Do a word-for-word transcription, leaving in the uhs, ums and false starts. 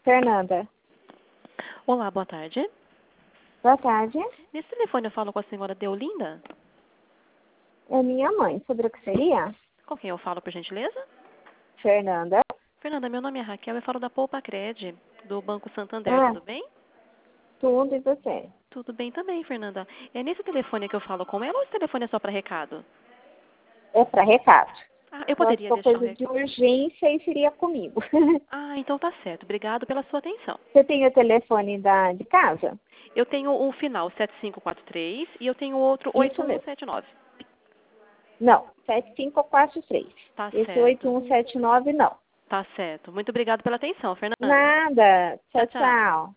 Fernanda. Olá, boa tarde. Boa tarde. Nesse telefone eu falo com a senhora Deolinda? É minha mãe. Sobre o que seria? Com quem eu falo, por gentileza? Fernanda. Fernanda, meu nome é Raquel, eu falo da Poupa Cred, do Banco Santander, Ah, tudo bem? tudo e você? Tudo bem também, Fernanda. É nesse telefone que eu falo com ela ou esse telefone é só para recado? É para recado. Ah, eu Só se poderia for deixar o coisa de recado. urgência e seria comigo. Ah, então tá certo. Obrigado pela sua atenção. Você tem o telefone da, de casa? Eu tenho o final sete cinco quatro três e eu tenho o outro oito Isso um mesmo. sete nove. Não, sete cinco quatro três. Tá Esse certo. oito um sete nove não. Tá certo. Muito obrigado pela atenção, Fernanda. Nada. Tchau, Tchau, tchau. tchau.